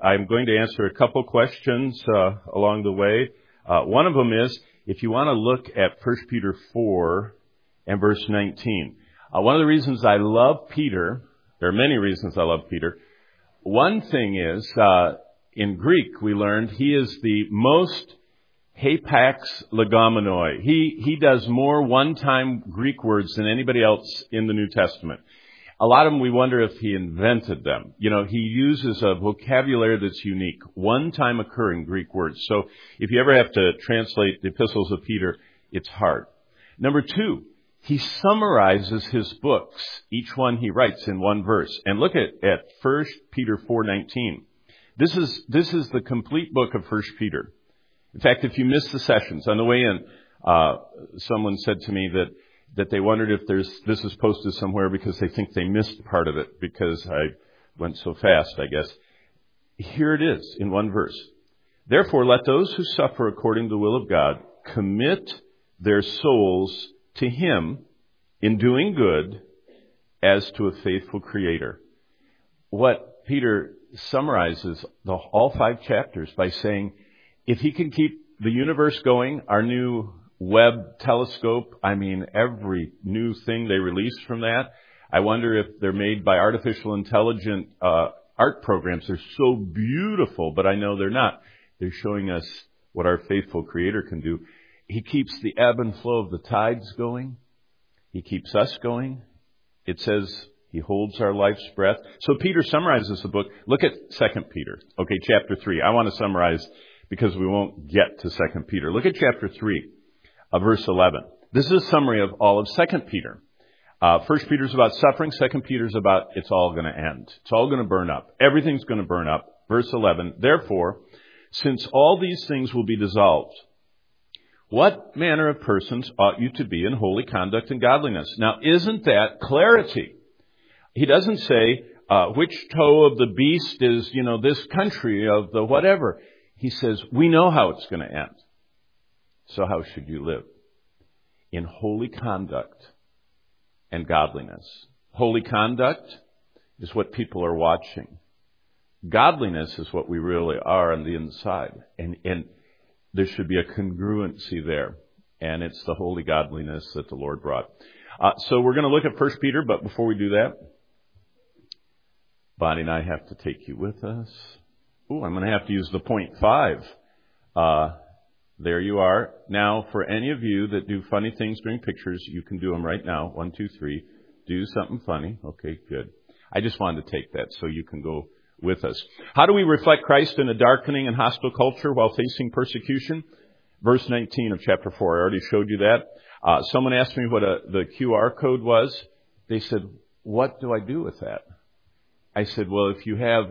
I'm going to answer a couple questions along the way. One of them is, if you want to look at 1 Peter 4 and verse 19. One of the reasons I love Peter, there are many reasons I love Peter. One thing is, in Greek we learned, he is the most hapax legomenoi. He does more one-time Greek words than anybody else in the New Testament. A lot of them, we wonder if he invented them. You know, he uses a vocabulary that's unique, one-time occurring Greek words. So if you ever have to translate the epistles of Peter, it's hard. Number two, he summarizes his books, each one he writes in one verse. And look at 1 Peter 4:19. This is the complete book of 1 Peter. In fact, if you miss the sessions, on the way in, someone said to me that they wondered if this is posted somewhere because they think they missed part of it because I went so fast, I guess. Here it is in one verse. Therefore, let those who suffer according to the will of God commit their souls to Him in doing good as to a faithful Creator. What Peter summarizes all 5 chapters by saying, if he can keep the universe going, our new Webb telescope, I mean, every new thing they release from that. I wonder if they're made by artificial intelligent art programs. They're so beautiful, but I know they're not. They're showing us what our faithful Creator can do. He keeps the ebb and flow of the tides going. He keeps us going. It says He holds our life's breath. So Peter summarizes the book. Look at 2 Peter. Okay, chapter 3. I want to summarize because we won't get to 2 Peter. Look at chapter 3. Verse 11. This is a summary of all of 2 Peter. 1 Peter's about suffering. 2 Peter's about it's all going to end. It's all going to burn up. Everything's going to burn up. Verse 11. Therefore, since all these things will be dissolved, what manner of persons ought you to be in holy conduct and godliness? Now, isn't that clarity? He doesn't say which toe of the beast is, this country of the whatever. He says, we know how it's going to end. So how should you live? In holy conduct and godliness. Holy conduct is what people are watching. Godliness is what we really are on the inside. And there should be a congruency there. And it's the holy godliness that the Lord brought. So we're going to look at 1 Peter, but before we do that, Bonnie and I have to take you with us. Ooh, I'm going to have to use the 0.5. There you are. Now, for any of you that do funny things during pictures, you can do them right now. 1, 2, 3. Do something funny. Okay, good. I just wanted to take that so you can go with us. How do we reflect Christ in a darkening and hostile culture while facing persecution? Verse 19 of chapter 4. I already showed you that. Someone asked me what the QR code was. They said, what do I do with that? I said, well, if you have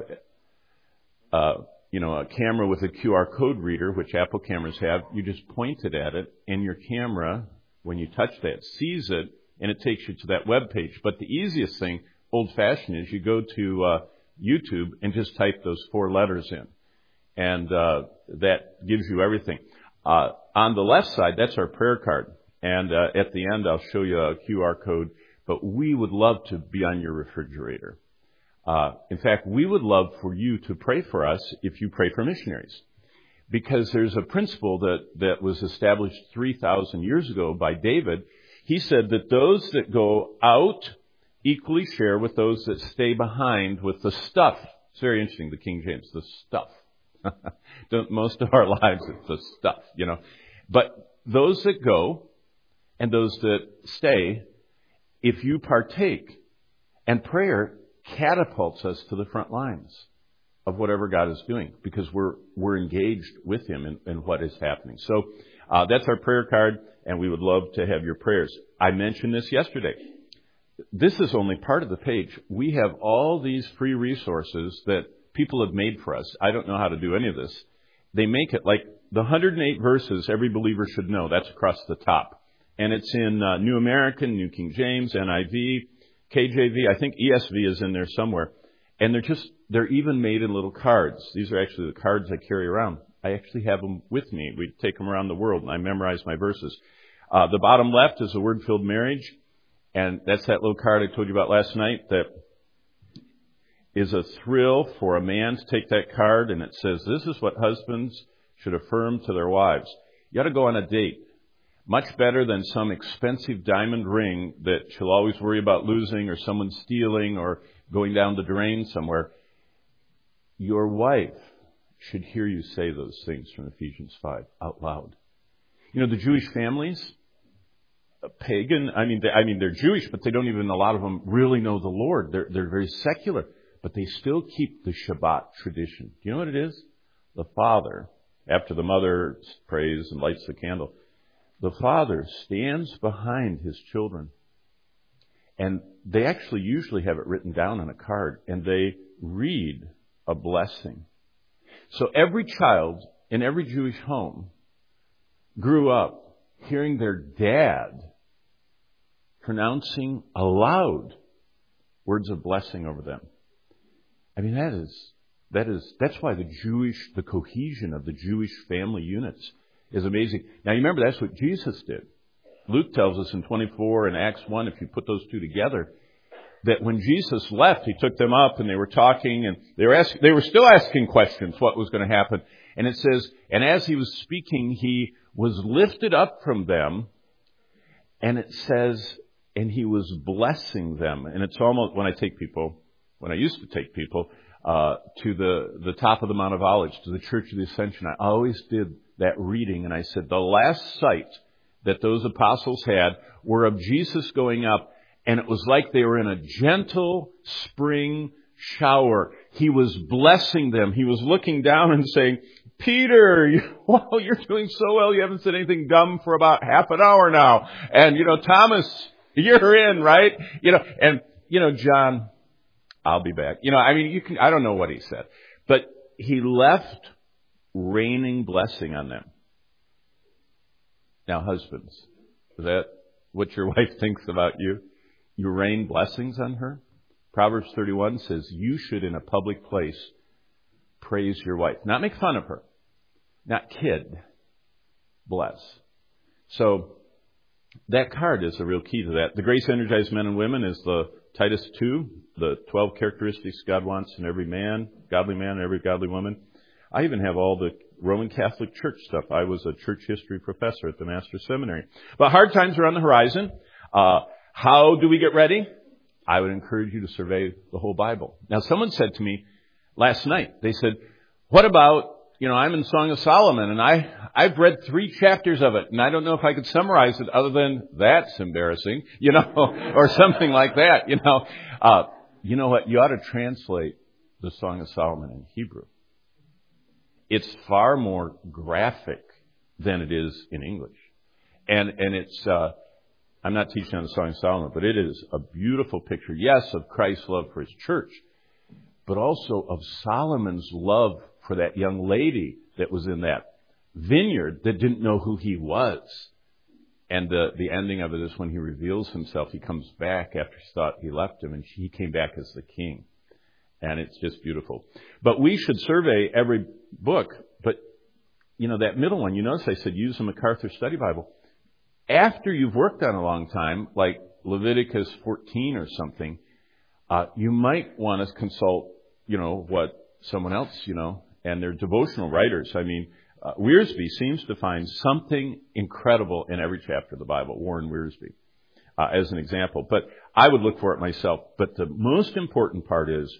a camera with a QR code reader, which Apple cameras have, you just point it at it, and your camera, when you touch that, sees it, and it takes you to that web page. But the easiest thing, old-fashioned, is you go to YouTube and just type those 4 letters in. And that gives you everything. On the left side, that's our prayer card. And at the end, I'll show you a QR code. But we would love to be on your refrigerator. In fact, we would love for you to pray for us if you pray for missionaries. Because there's a principle that was established 3,000 years ago by David. He said that those that go out equally share with those that stay behind with the stuff. It's very interesting, the King James, the stuff. Most of our lives, it's the stuff, But those that go and those that stay, if you partake, and prayer catapults us to the front lines of whatever God is doing because we're engaged with Him in what is happening. So that's our prayer card, and we would love to have your prayers. I mentioned this yesterday. This is only part of the page. We have all these free resources that people have made for us. I don't know how to do any of this. They make it like the 108 verses every believer should know. That's across the top. And it's in New American, New King James, NIV, KJV, I think ESV is in there somewhere. And they're even made in little cards. These are actually the cards I carry around. I actually have them with me. We take them around the world, and I memorize my verses. The bottom left is a word-filled marriage. And that's that little card I told you about last night that is a thrill for a man to take that card, and it says, this is what husbands should affirm to their wives. You ought to go on a date. Much better than some expensive diamond ring that she'll always worry about losing or someone stealing or going down the drain somewhere. Your wife should hear you say those things from Ephesians 5 out loud. You know, the Jewish families, pagan, they're Jewish, but they don't even, a lot of them really know the Lord. They're very secular, but they still keep the Shabbat tradition. Do you know what it is? The father, after the mother prays and lights the candle, the father stands behind his children, and they actually usually have it written down on a card, and they read a blessing. So every child in every Jewish home grew up hearing their dad pronouncing aloud words of blessing over them. I mean, that's why the cohesion of the Jewish family units is amazing. Now, you remember that's what Jesus did. Luke tells us in 24 and Acts 1, if you put those two together, that when Jesus left, he took them up and they were talking and they were still asking questions, what was going to happen. And it says, and as he was speaking, he was lifted up from them, and it says, and he was blessing them. And it's almost, when I used to take people to the top of the Mount of Olives, to the Church of the Ascension, I always did that reading, and I said, the last sight that those apostles had were of Jesus going up, and it was like they were in a gentle spring shower. He was blessing them. He was looking down and saying, Peter, you're doing so well. You haven't said anything dumb for about half an hour now. And, Thomas, you're in, right? And, John, I'll be back. I don't know what he said, but he left raining blessing on them. Now, husbands, is that what your wife thinks about you? You rain blessings on her? Proverbs 31 says you should, in a public place, praise your wife. Not make fun of her. Not kid. Bless. So, that card is a real key to that. The Grace Energized Men and Women is the Titus 2, the 12 characteristics God wants in every man, godly man, and every godly woman. I even have all the Roman Catholic Church stuff. I was a church history professor at the Master's Seminary. But hard times are on the horizon. How do we get ready? I would encourage you to survey the whole Bible. Now, someone said to me last night, they said, what about, I'm in Song of Solomon, and I've read 3 chapters of it, and I don't know if I could summarize it other than that's embarrassing, or something like that, You know what? You ought to translate the Song of Solomon in Hebrew. It's far more graphic than it is in English. And it's, I'm not teaching on the Song of Solomon, but it is a beautiful picture, yes, of Christ's love for his church, but also of Solomon's love for that young lady that was in that vineyard that didn't know who he was. And the ending of it is when he reveals himself, he comes back after he thought he left him, and he came back as the king. And it's just beautiful. But we should survey every book. But, that middle one, you notice I said use a MacArthur Study Bible. After you've worked on a long time, like Leviticus 14 or something, you might want to consult, what someone else, and they're devotional writers. Wiersbe seems to find something incredible in every chapter of the Bible, Warren Wiersbe, as an example. But I would look for it myself. But the most important part is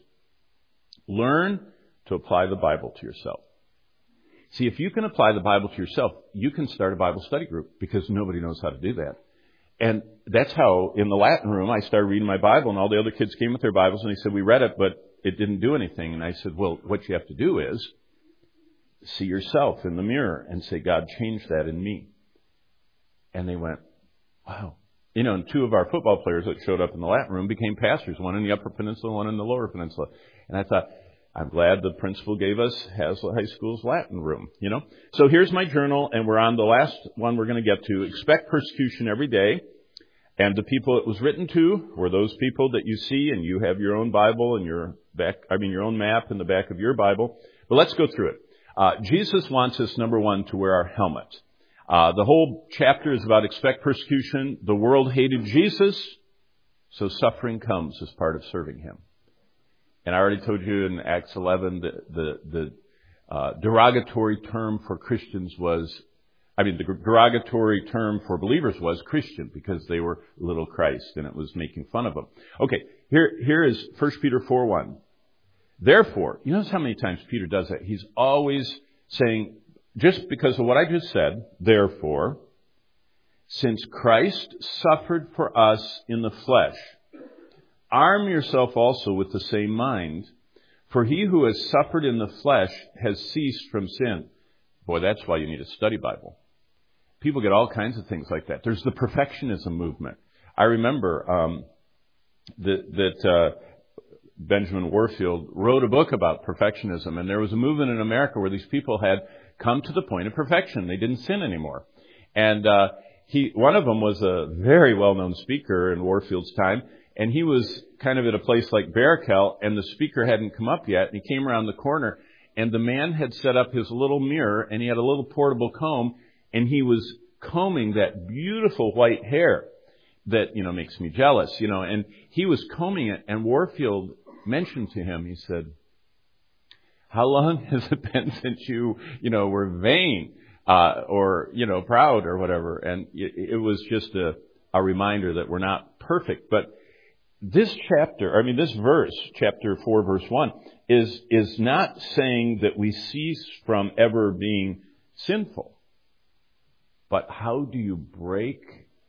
learn to apply the Bible to yourself. See, if you can apply the Bible to yourself, you can start a Bible study group, because nobody knows how to do that. And that's how, in the Latin room, I started reading my Bible, and all the other kids came with their Bibles, and they said, we read it, but it didn't do anything. And I said, well, what you have to do is see yourself in the mirror and say, God, change that in me. And they went, wow. And 2 of our football players that showed up in the Latin room became pastors, one in the Upper Peninsula, one in the Lower Peninsula. And I thought, I'm glad the principal gave us Hazlitt High School's Latin room, So here's my journal, and we're on the last one we're going to get to. Expect persecution every day. And the people it was written to were those people that you see, and you have your own Bible and your own map in the back of your Bible. But let's go through it. Jesus wants us, number 1, to wear our helmet. The whole chapter is about expect persecution. The world hated Jesus, so suffering comes as part of serving him. And I already told you in Acts 11 the derogatory term for Christians the derogatory term for believers was Christian, because they were little Christ, and it was making fun of them. Okay, here is 1 Peter 4:1. Therefore, you notice how many times Peter does that? He's always saying, just because of what I just said, therefore, since Christ suffered for us in the flesh, arm yourself also with the same mind, for he who has suffered in the flesh has ceased from sin. Boy, that's why you need a study Bible. People get all kinds of things like that. There's the perfectionism movement. I remember that Benjamin Warfield wrote a book about perfectionism, and there was a movement in America where these people had come to the point of perfection. They didn't sin anymore. And one of them was a very well-known speaker in Warfield's time, and he was kind of at a place like Barakel, and the speaker hadn't come up yet, and he came around the corner, and the man had set up his little mirror, and he had a little portable comb, and he was combing that beautiful white hair that, makes me jealous, and he was combing it, and Warfield mentioned to him, he said, how long has it been since you, were vain, or, proud or whatever? And it was just a reminder that we're not perfect. But this verse, chapter 4, verse 1, is not saying that we cease from ever being sinful. But how do you break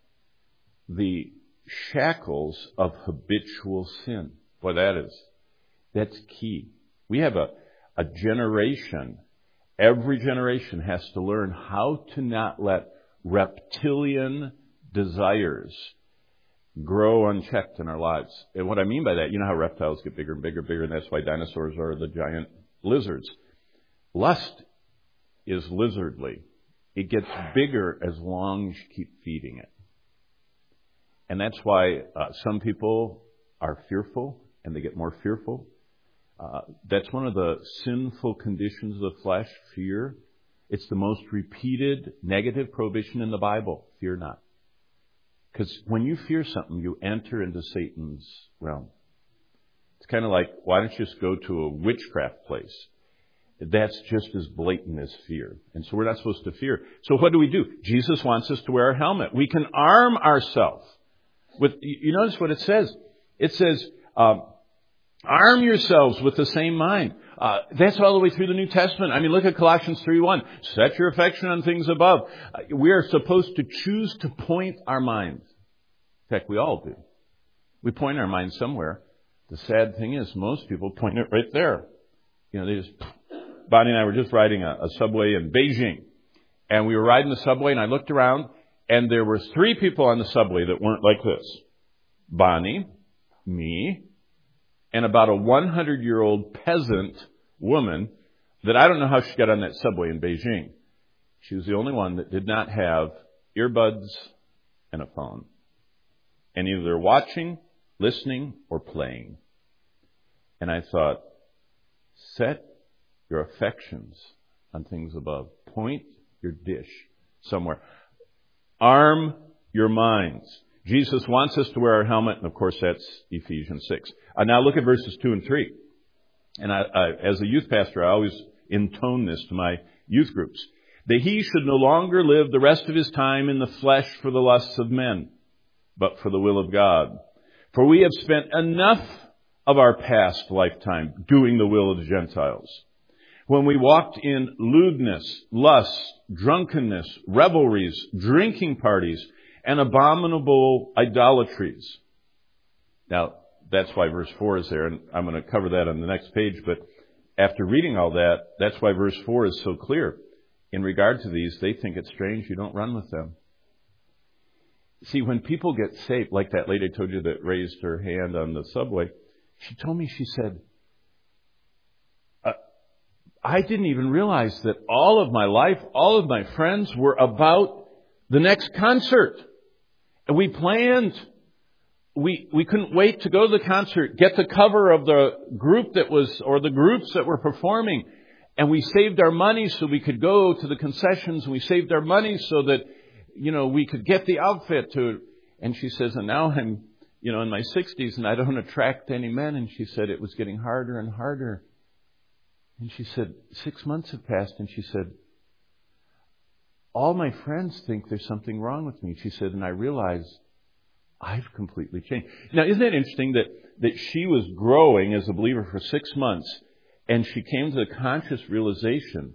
the shackles of habitual sin? Boy, that's key. We have a generation. Every generation has to learn how to not let reptilian desires grow unchecked in our lives. And what I mean by that, you know how reptiles get bigger and bigger, and that's why dinosaurs are the giant lizards. Lust is lizardly. It gets bigger as long as you keep feeding it. And that's why some people are fearful, and they get more fearful. That's one of the sinful conditions of the flesh, fear. It's the most repeated negative prohibition in the Bible, fear not. Because when you fear something, you enter into Satan's realm. It's kind of like, why don't you just go to a witchcraft place? That's just as blatant as fear. And so we're not supposed to fear. So what do? Jesus wants us to wear a helmet. We can arm ourselves with, you notice what it says? It says, arm yourselves with the same mind. That's all the way through the New Testament. Look at Colossians 3:1. Set your affection on things above. We are supposed to choose to point our minds. In fact, we all do. We point our minds somewhere. The sad thing is, most people point it right there. Bonnie and I were just riding a subway in Beijing. And we were riding the subway, and I looked around, and there were 3 people on the subway that weren't like this. Bonnie, me, and about a 100-year-old peasant woman that I don't know how she got on that subway in Beijing. She was the only one that did not have earbuds and a phone. And either they're watching, listening, or playing. And I thought, set your affections on things above. Point your dish somewhere. Arm your minds. Jesus wants us to wear our helmet, and of course that's Ephesians 6. Now look at verses 2 and 3. And as a youth pastor, I always intone this to my youth groups. That he should no longer live the rest of his time in the flesh for the lusts of men, but for the will of God. For we have spent enough of our past lifetime doing the will of the Gentiles, when we walked in lewdness, lust, drunkenness, revelries, drinking parties, and abominable idolatries. Now, that's why verse 4 is there, and I'm going to cover that on the next page. But after reading all that, that's why verse 4 is so clear. In regard to these, they think it's strange you don't run with them. See, when people get saved, like that lady I told you that raised her hand on the subway, she told me, she said, I didn't even realize that all of my life, all of my friends were about the next concert. And we planned. We couldn't wait to go to the concert, get the cover of the group that was, or the groups that were performing. And we saved our money so we could go to the concessions. And we saved our money so that, we could get the outfit to it. And she says, and now I'm in my 60s and I don't attract any men. And she said it was getting harder and harder. And she said, 6 months have passed. And she said, all my friends think there's something wrong with me. She said, and I realize I've completely changed. Now, isn't it interesting that she was growing as a believer for 6 months, and she came to the conscious realization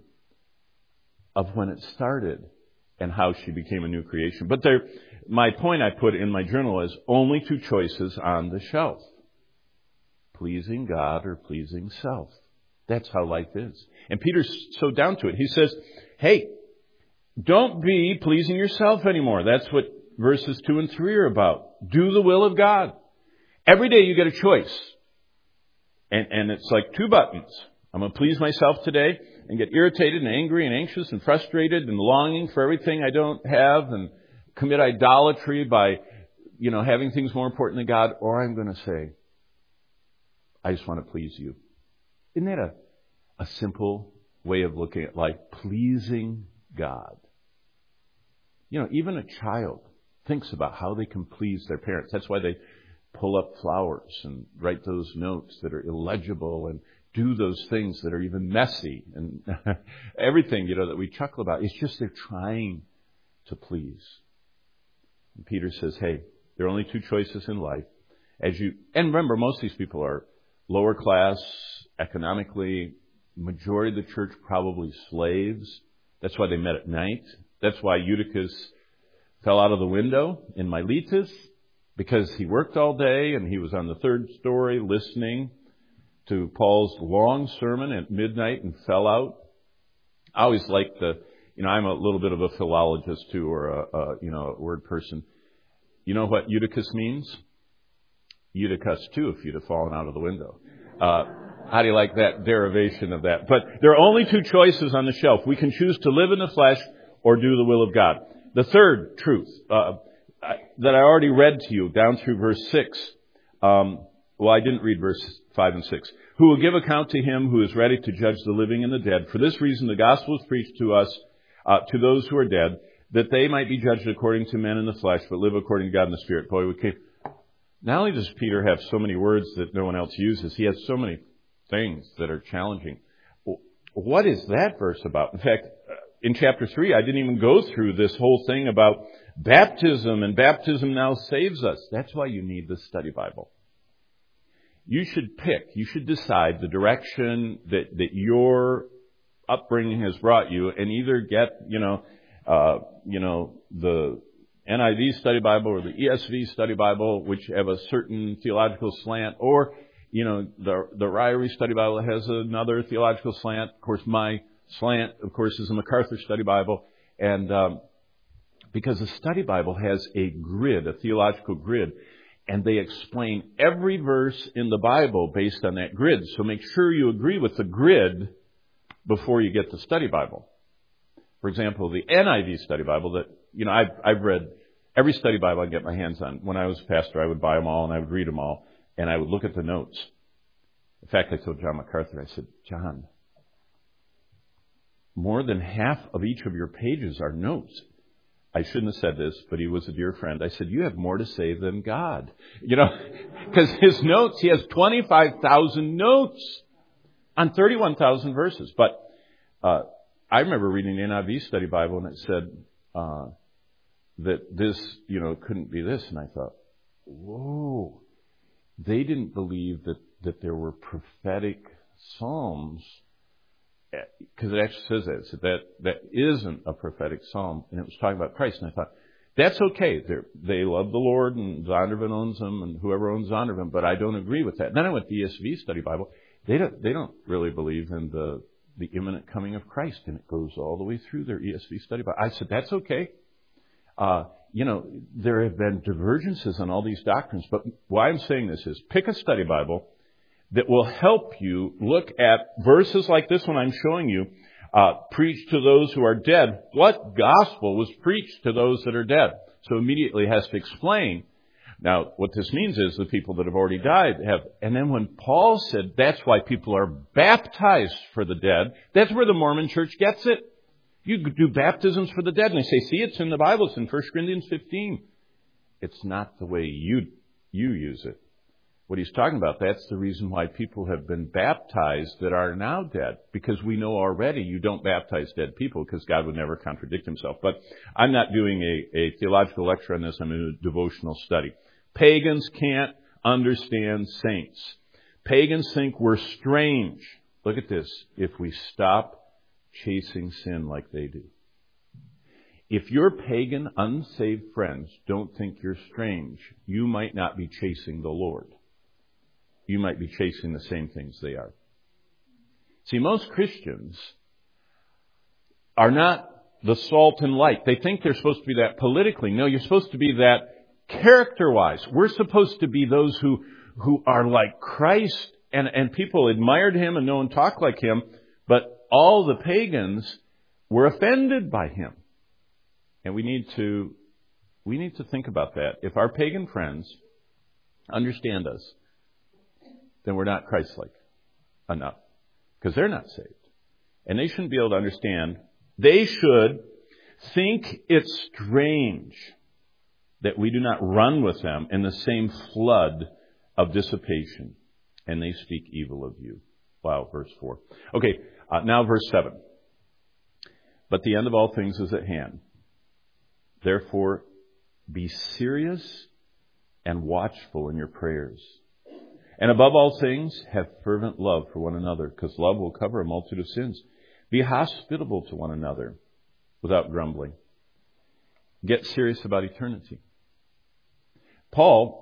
of when it started and how she became a new creation. But my point I put in my journal is only 2 choices on the shelf. Pleasing God or pleasing self. That's how life is. And Peter's so down to it. He says, hey, don't be pleasing yourself anymore. That's what verses 2 and 3 are about. Do the will of God. Every day you get a choice. And it's like 2 buttons. I'm going to please myself today and get irritated and angry and anxious and frustrated and longing for everything I don't have and commit idolatry by, having things more important than God. Or I'm going to say, I just want to please you. Isn't that a simple way of looking at life? Pleasing God. Even a child thinks about how they can please their parents. That's why they pull up flowers and write those notes that are illegible and do those things that are even messy and everything, that we chuckle about. It's just they're trying to please. And Peter says, hey, there are only 2 choices in life. And remember, most of these people are lower class, economically, majority of the church probably slaves. That's why they met at night. That's why Eutychus fell out of the window in Miletus, because he worked all day and he was on the 3rd story listening to Paul's long sermon at midnight and fell out. I always like I'm a little bit of a philologist too, or a word person. You know what Eutychus means? Eutychus too, if you'd have fallen out of the window. How do you like that derivation of that? But there are only 2 choices on the shelf. We can choose to live in the flesh or do the will of God. The third truth that I already read to you down through verse 6. I didn't read verse 5 and 6. Who will give account to him who is ready to judge the living and the dead. For this reason the gospel is preached to us, to those who are dead, that they might be judged according to men in the flesh, but live according to God in the Spirit. Boy, not only does Peter have so many words that no one else uses, he has so many things that are challenging. What is that verse about? In fact, in chapter 3, I didn't even go through this whole thing about baptism, and baptism now saves us. That's why you need the study Bible. You should decide the direction that your upbringing has brought you, and either get, the NIV study Bible or the ESV study Bible, which have a certain theological slant, or, the Ryrie study Bible has another theological slant. Of course, my slant, is a MacArthur study Bible. And, because the study Bible has a grid, a theological grid, and they explain every verse in the Bible based on that grid. So make sure you agree with the grid before you get the study Bible. For example, the NIV study Bible that, I've read every study Bible I can get my hands on. When I was a pastor, I would buy them all and I would read them all and I would look at the notes. In fact, I told John MacArthur, I said, John, more than half of each of your pages are notes. I shouldn't have said this, but he was a dear friend. I said, you have more to say than God. Because his notes, he has 25,000 notes on 31,000 verses. But I remember reading the NIV study Bible, and it said that this, couldn't be this. And I thought, whoa, they didn't believe that there were prophetic psalms. Because it actually says that isn't a prophetic psalm, and it was talking about Christ. And I thought, that's okay. They love the Lord, and Zondervan owns them, and whoever owns Zondervan, but I don't agree with that. Then I went to the ESV study Bible. They don't really believe in the imminent coming of Christ, and it goes all the way through their ESV study Bible. I said, that's okay. There have been divergences on all these doctrines, but why I'm saying this is pick a study Bible that will help you look at verses like this one I'm showing you, preached to those who are dead. What gospel was preached to those that are dead? So immediately it has to explain. Now, what this means is the people that have already died have, and then when Paul said that's why people are baptized for the dead, that's where the Mormon church gets it. You do baptisms for the dead, and they say, see, it's in the Bible, it's in 1 Corinthians 15. It's not the way you you use it. What he's talking about, that's the reason why people have been baptized that are now dead. Because we know already you don't baptize dead people because God would never contradict himself. But I'm not doing a theological lecture on this. I'm in a devotional study. Pagans can't understand saints. Pagans think we're strange. Look at this. If we stop chasing sin like they do. If your pagan, unsaved friends don't think you're strange, you might not be chasing the Lord. You might be chasing the same things they are. See, most Christians are not the salt and light. They think they're supposed to be that politically. No, you're supposed to be that character-wise. We're supposed to be those who are like Christ, and people admired him and no one talked like him, but all the pagans were offended by him. And we need to think about that. If our pagan friends understand us, then we're not Christ-like enough. Because they're not saved. And they shouldn't be able to understand. They should think it's strange that we do not run with them in the same flood of dissipation. And they speak evil of you. Wow, verse 4. Okay, now verse 7. But the end of all things is at hand. Therefore, be serious and watchful in your prayers. And above all things, have fervent love for one another, because love will cover a multitude of sins. Be hospitable to one another without grumbling. Get serious about eternity. Paul,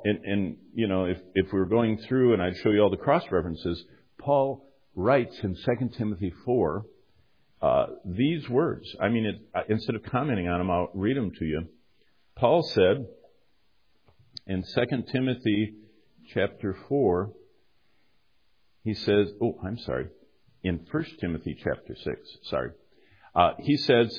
if we were going through and I'd show you all the cross references, Paul writes in 2 Timothy 4 these words. I mean, instead of commenting on them, I'll read them to you. Paul said in 2 Timothy chapter 4, he says, in 1 Timothy chapter 6, he says,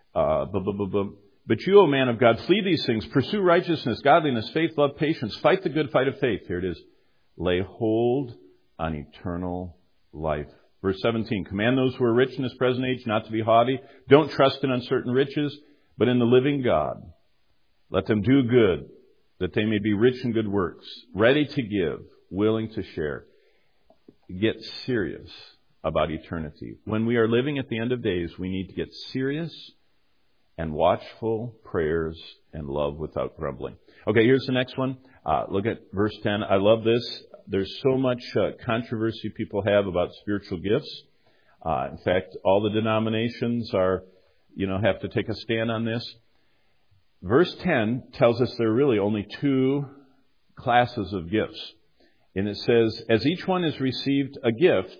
but you, O man of God, flee these things, pursue righteousness, godliness, faith, love, patience, fight the good fight of faith. Here it is. Lay hold on eternal life. Verse 17, command those who are rich in this present age not to be haughty. Don't trust in uncertain riches, but in the living God. Let them do good, that they may be rich in good works, ready to give, willing to share. Get serious about eternity. When we are living at the end of days, we need to get serious and watchful prayers and love without grumbling. Okay, here's the next one. Look at verse 10. I love this. There's so much controversy people have about spiritual gifts. In fact, all the denominations have to take a stand on this. Verse 10 tells us there are really only two classes of gifts. And it says, as each one has received a gift.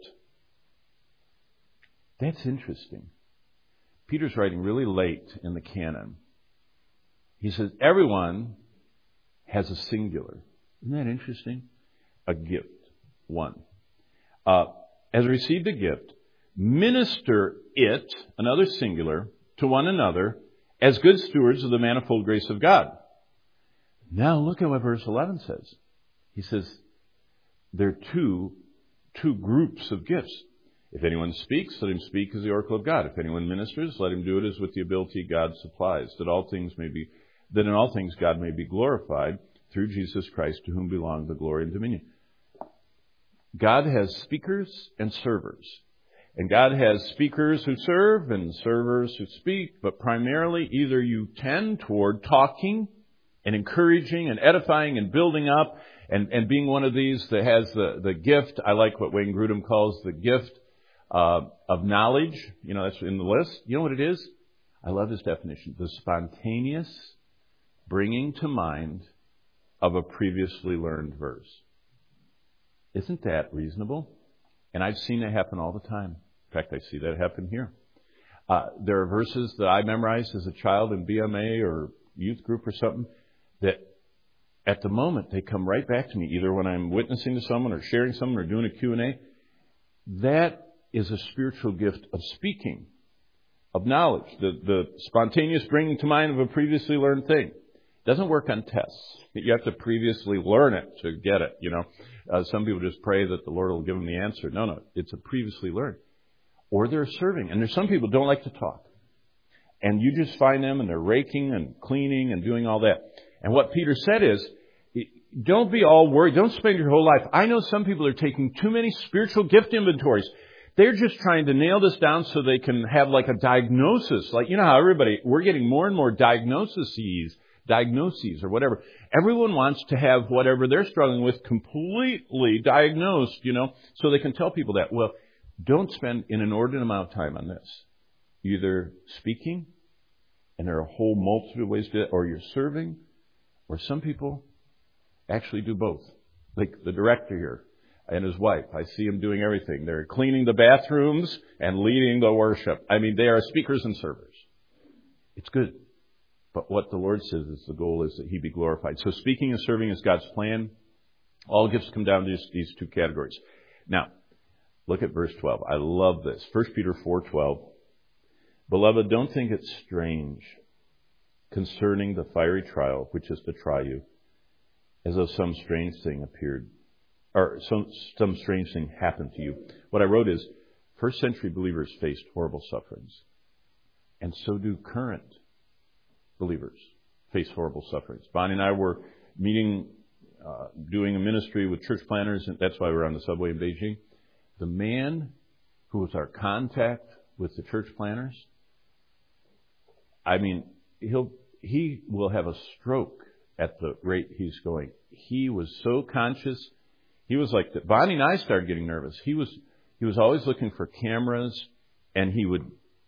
That's interesting. Peter's writing really late in the canon. He says, everyone has a singular. Isn't that interesting? A gift. One. Has received a gift. Minister it, another singular, to one another as good stewards of the manifold grace of God. Now look at what verse 11 says. He says, there are two groups of gifts. If anyone speaks, let him speak as the oracle of God. If anyone ministers, let him do it as with the ability God supplies, that in all things God may be glorified through Jesus Christ, to whom belong the glory and dominion. God has speakers and servers. And God has speakers who serve and servers who speak, but primarily either you tend toward talking and encouraging and edifying and building up and being one of these that has the gift. I like what Wayne Grudem calls the gift of knowledge. That's in the list. You know what it is? I love his definition. The spontaneous bringing to mind of a previously learned verse. Isn't that reasonable? And I've seen it happen all the time. In fact, I see that happen here. There are verses that I memorized as a child in BMA or youth group or something that at the moment they come right back to me, either when I'm witnessing to someone or sharing someone or doing a Q&A. That is a spiritual gift of speaking, of knowledge, the spontaneous bringing to mind of a previously learned thing. It doesn't work on tests. You have to previously learn it to get it, Some people just pray that the Lord will give them the answer. No, it's a previously learned. Or they're serving. And there's some people who don't like to talk. And you just find them and they're raking and cleaning and doing all that. And what Peter said is, don't be all worried. Don't spend your whole life. I know some people are taking too many spiritual gift inventories. They're just trying to nail this down so they can have like a diagnosis. Like, you know how we're getting more and more diagnoses or whatever. Everyone wants to have whatever they're struggling with completely diagnosed, so they can tell people that. Well, don't spend an inordinate amount of time on this. Either speaking, and there are a whole multitude of ways to do it, or you're serving, or some people actually do both. Like the director here and his wife. I see them doing everything. They're cleaning the bathrooms and leading the worship. I mean, they are speakers and servers. It's good. But what the Lord says is the goal is that He be glorified. So speaking and serving is God's plan. All gifts come down to these two categories. Now, look at verse 12. I love this. 1 Peter 4:12. Beloved, don't think it strange concerning the fiery trial which is to try you, as though some strange thing appeared, or some strange thing happened to you. What I wrote is, first century believers faced horrible sufferings. And so do current believers face horrible sufferings. Bonnie and I were meeting, doing a ministry with church planners, and that's why we were on the subway in Beijing. The man who was our contact with the church planners, I mean, he will have a stroke at the rate he's going. He was so conscious. He was like that. Bonnie and I started getting nervous. He was always looking for cameras, and he would,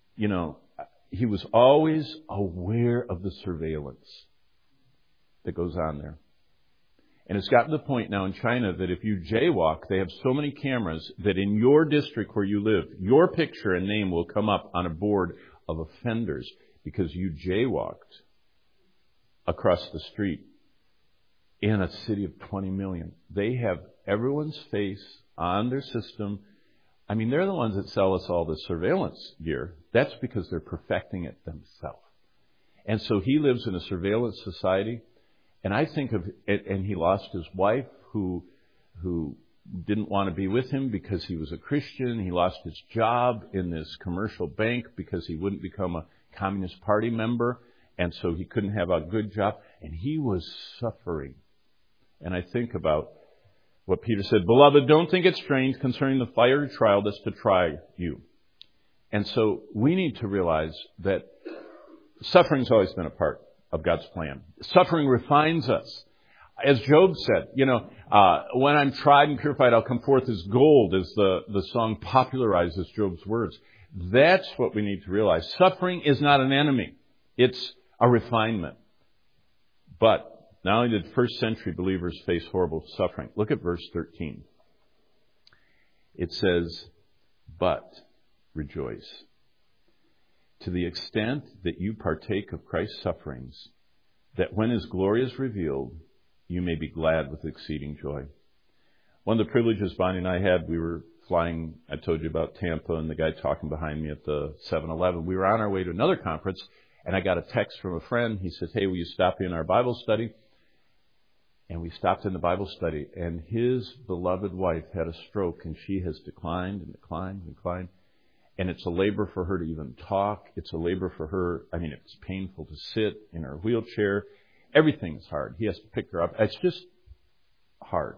he was always aware of the surveillance that goes on there. And it's gotten to the point now in China that if you jaywalk, they have so many cameras that in your district where you live, your picture and name will come up on a board of offenders because you jaywalked across the street in a city of 20 million. They have everyone's face on their system. I mean, they're the ones that sell us all the surveillance gear. That's because they're perfecting it themselves. And so he lives in a surveillance society. And I think of it, and he lost his wife who didn't want to be with him because he was a Christian. He lost his job in this commercial bank because he wouldn't become a Communist Party member. And so he couldn't have a good job. And he was suffering. And I think about what Peter said, Beloved, don't think it strange concerning the fiery trial that's to try you. And so we need to realize that suffering's always been a part of God's plan. Suffering refines us. As Job said, when I'm tried and purified, I'll come forth as gold, as the song popularizes Job's words. That's what we need to realize. Suffering is not an enemy. It's a refinement. But not only did first century believers face horrible suffering. Look at verse 13. It says, but rejoice. To the extent that you partake of Christ's sufferings, that when His glory is revealed, you may be glad with exceeding joy. One of the privileges Bonnie and I had, we were flying, I told you about Tampa and the guy talking behind me at the 7-Eleven. We were on our way to another conference, and I got a text from a friend. He says, hey, will you stop in our Bible study? And we stopped in the Bible study, and his beloved wife had a stroke, and she has declined and declined and declined. And it's a labor for her to even talk. It's a labor for her. I mean, it's painful to sit in her wheelchair. Everything's hard. He has to pick her up. It's just hard.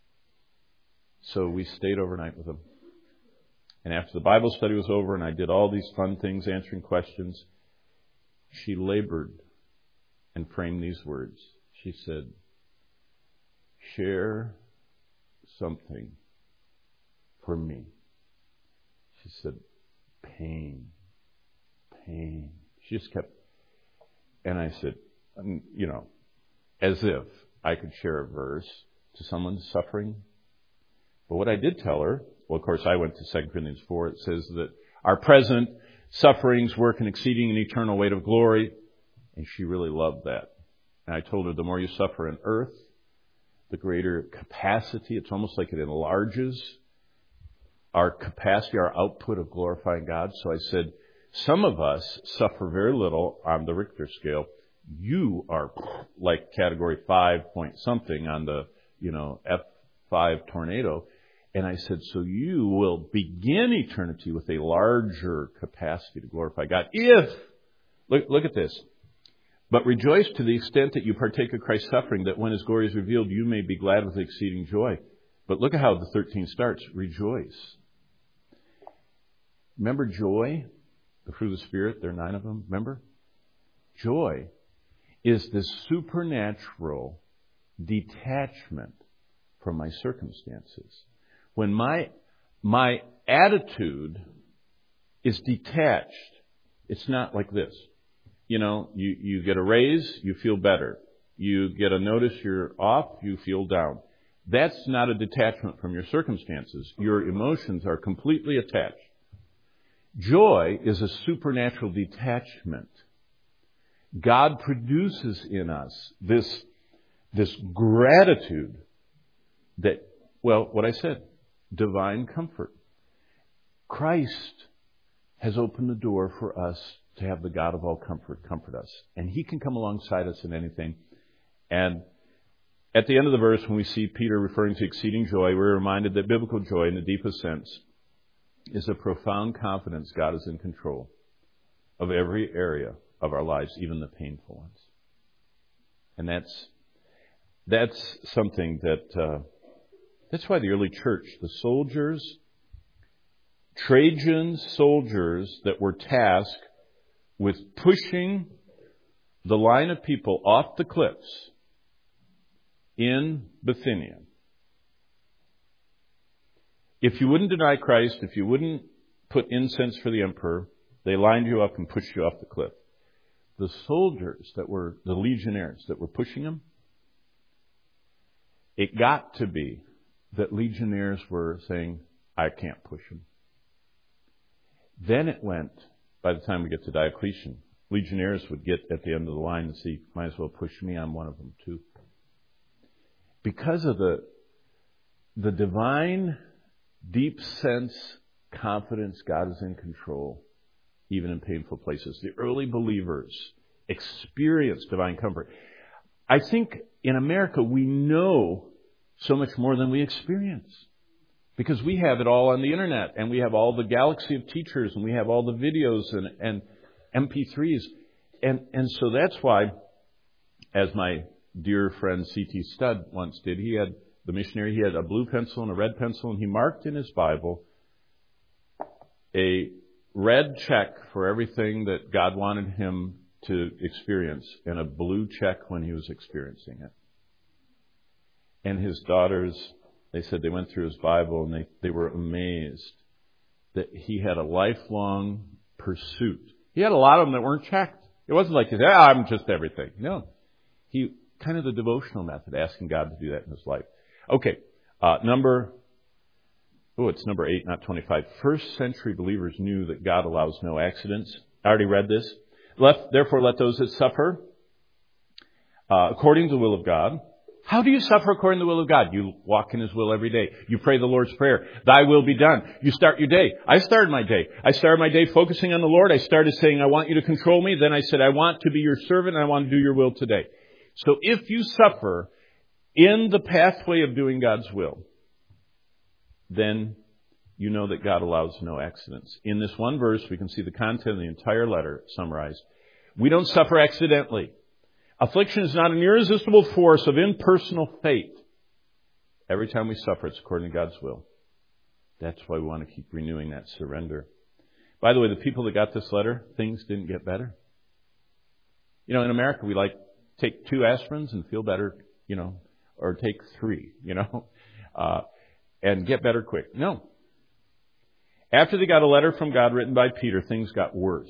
So we stayed overnight with him. And after the Bible study was over and I did all these fun things, answering questions, she labored and framed these words. She said, share something for me. She said, pain. She just kept, and I said, as if I could share a verse to someone suffering. But what I did tell her, well, of course, I went to 2 Corinthians 4. It says that our present sufferings work an exceeding and eternal weight of glory. And she really loved that. And I told her the more you suffer on earth, the greater capacity. It's almost like it enlarges our capacity, our output of glorifying God. So I said, some of us suffer very little on the Richter scale. You are like category 5 point something on the, F5 tornado. And I said, so you will begin eternity with a larger capacity to glorify God. If, look at this. But rejoice to the extent that you partake of Christ's suffering, that when his glory is revealed, you may be glad with exceeding joy. But look at how the 13 starts. Rejoice. Remember joy? The fruit of the Spirit, there are 9 of them. Remember? Joy is this supernatural detachment from my circumstances. When my attitude is detached, it's not like this. You know, you get a raise, you feel better. You get a notice you're off, you feel down. That's not a detachment from your circumstances. Your emotions are completely attached. Joy is a supernatural detachment. God produces in us this gratitude that, well, what I said, divine comfort. Christ has opened the door for us to have the God of all comfort us. And he can come alongside us in anything. And at the end of the verse, when we see Peter referring to exceeding joy, we're reminded that biblical joy in the deepest sense is a profound confidence God is in control of every area of our lives, even the painful ones. And that's something that, that's why the early church, the soldiers, Trajan's soldiers that were tasked with pushing the line of people off the cliffs in Bithynia. If you wouldn't deny Christ, if you wouldn't put incense for the emperor, they lined you up and pushed you off the cliff. The soldiers that were, the legionnaires that were pushing them, it got to be that legionnaires were saying, I can't push him. Then it went, by the time we get to Diocletian, legionnaires would get at the end of the line and see, might as well push me, I'm one of them too. Because of the divine, deep sense, confidence God is in control, even in painful places. The early believers experienced divine comfort. I think in America we know so much more than we experience. Because we have it all on the internet, and we have all the galaxy of teachers, and we have all the videos and MP3s. And so that's why, as my dear friend C.T. Studd once did, he had a blue pencil and a red pencil, and he marked in his Bible a red check for everything that God wanted him to experience, and a blue check when he was experiencing it. And his daughters, they said they went through his Bible and they were amazed that he had a lifelong pursuit. He had a lot of them that weren't checked. It wasn't like, I'm just everything. No. He kind of the devotional method, asking God to do that in his life. Okay. It's number 8, not 25. First century believers knew that God allows no accidents. I already read this. Therefore, let those that suffer according to the will of God. How do you suffer according to the will of God? You walk in his will every day. You pray the Lord's Prayer. Thy will be done. You start your day. I started my day focusing on the Lord. I started saying, I want you to control me. Then I said, I want to be your servant and I want to do your will today. So if you suffer in the pathway of doing God's will, then you know that God allows no accidents. In this one verse, we can see the content of the entire letter summarized. We don't suffer accidentally. Affliction is not an irresistible force of impersonal fate. Every time we suffer, it's according to God's will. That's why we want to keep renewing that surrender. By the way, the people that got this letter, things didn't get better. You know, in America, we take 2 aspirins and feel better, or take 3, and get better quick. No. After they got a letter from God written by Peter, things got worse.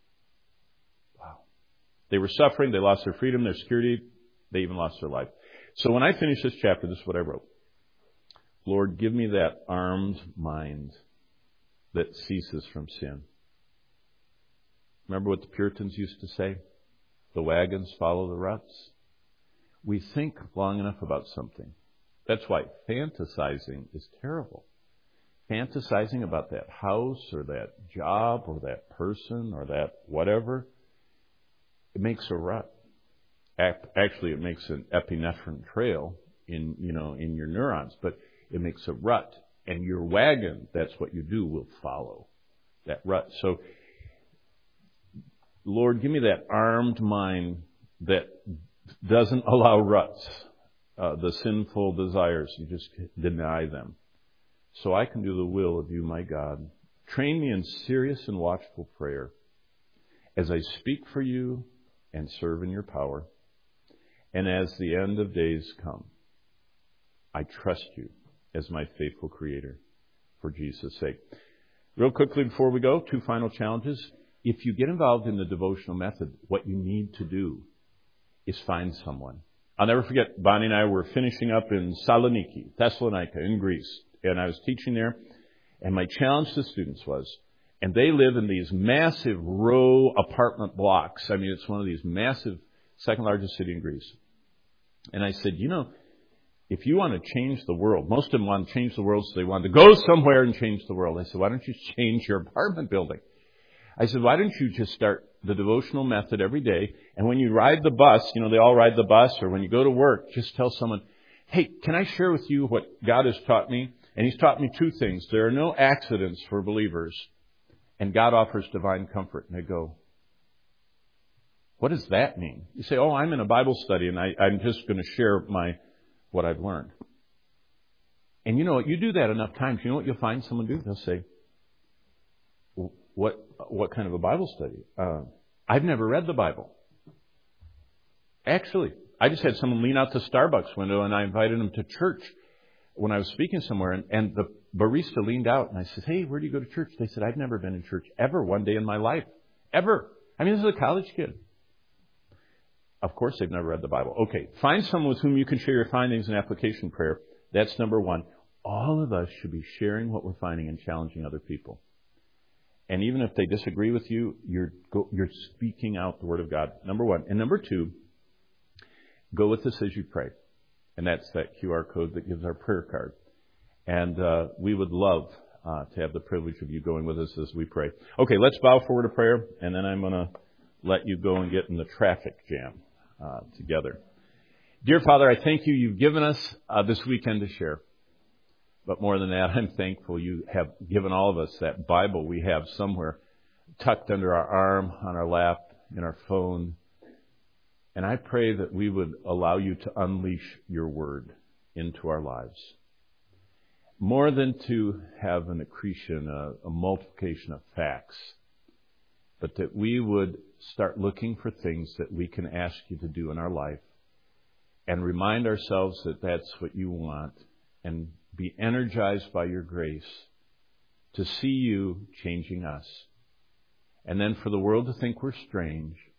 They were suffering. They lost their freedom, their security. They even lost their life. So when I finish this chapter, this is what I wrote. Lord, give me that armed mind that ceases from sin. Remember what the Puritans used to say? The wagons follow the ruts. We think long enough about something. That's why fantasizing is terrible. Fantasizing about that house or that job or that person or that whatever, it makes a rut. Actually, it makes an epinephrine trail in your neurons, but it makes a rut. And your wagon, that's what you do, will follow that rut. So, Lord, give me that armed mind that doesn't allow ruts, the sinful desires. You just deny them. So I can do the will of you, my God. Train me in serious and watchful prayer as I speak for you and serve in your power. And as the end of days come, I trust you as my faithful Creator for Jesus' sake. Real quickly before we go, 2 final challenges. If you get involved in the devotional method, what you need to do is find someone. I'll never forget, Bonnie and I were finishing up in Saloniki, Thessalonica, in Greece. And I was teaching there. And my challenge to students was, and they live in these massive row apartment blocks. I mean, it's one of these massive, second largest city in Greece. And I said, if you want to change the world, most of them want to change the world, so they want to go somewhere and change the world. I said, why don't you change your apartment building? I said, why don't you just start the devotional method every day? And when you ride the bus, they all ride the bus, or when you go to work, just tell someone, hey, can I share with you what God has taught me? And He's taught me 2 things. There are no accidents for believers, and God offers divine comfort. And they go, what does that mean? You say, I'm in a Bible study, and I'm just going to share what I've learned. And you do that enough times, you know what you'll find someone do? They'll say, what kind of a Bible study? I've never read the Bible. Actually, I just had someone lean out the Starbucks window, and I invited them to church when I was speaking somewhere, and the barista leaned out, and I said, hey, where do you go to church? They said, I've never been in church ever one day in my life. Ever. I mean, this is a college kid. Of course, they've never read the Bible. Okay, find someone with whom you can share your findings in application prayer. That's number 1. All of us should be sharing what we're finding and challenging other people. And even if they disagree with you, you're speaking out the Word of God. Number 1. And number 2, go with us as you pray. And that's that QR code that gives our prayer card. And we would love to have the privilege of you going with us as we pray. Okay, let's bow forward to prayer, and then I'm going to let you go and get in the traffic jam together. Dear Father, I thank you. You've given us this weekend to share. But more than that, I'm thankful you have given all of us that Bible we have somewhere tucked under our arm, on our lap, in our phone. And I pray that we would allow you to unleash your word into our lives. More than to have an accretion, a multiplication of facts, but that we would start looking for things that we can ask you to do in our life and remind ourselves that that's what you want, and be energized by your grace to see you changing us. And then for the world to think we're strange,